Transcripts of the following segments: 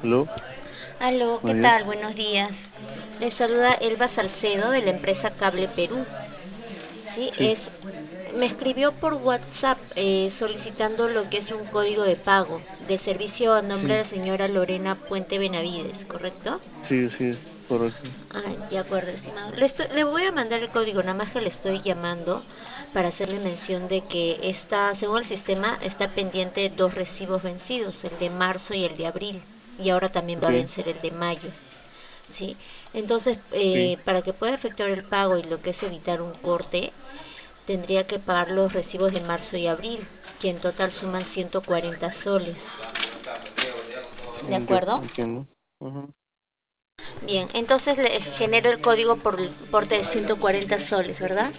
Aló, Aló, ¿qué buenos días. tal? Buenos días. Les saluda Elba Salcedo de la empresa Cable Perú. Sí, Sí, me escribió por WhatsApp solicitando lo que es un código de pago de servicio a nombre de sí, la señora Lorena Puente Benavides, ¿correcto? sí, sí, correcto. Ah, de acuerdo, estimado. Le voy a mandar el código, nada más que le estoy llamando para hacerle mención de que está, según el sistema, está pendiente dos recibos vencidos, el de marzo y el de abril, y ahora también va Ok, a vencer el de mayo. ¿Sí? Entonces, sí, para que pueda efectuar el pago y lo que es evitar un corte, tendría que pagar los recibos de marzo y abril, que en total suman 140 soles. ¿De ya acuerdo? entiendo. Ajá. Bien, entonces le genero el código por importe de 140 soles, ¿verdad?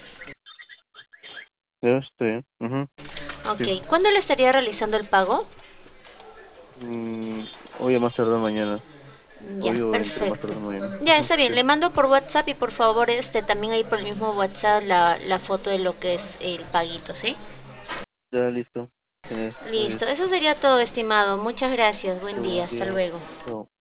Ya está bien. Ajá. Sí. Ok, ¿cuándo le estaría realizando el pago? Hoy a más tardar mañana. Ya, Hoy o entre más perfecto. tardar mañana. Ya, Ajá. está bien, Sí, le mando por WhatsApp y por favor también ahí por el mismo WhatsApp la foto de lo que es el paguito, ¿sí? ya listo. Genial. Muy Listo, bien. eso sería todo, estimado. Muchas gracias, buen día, Buen hasta día. luego. Chao.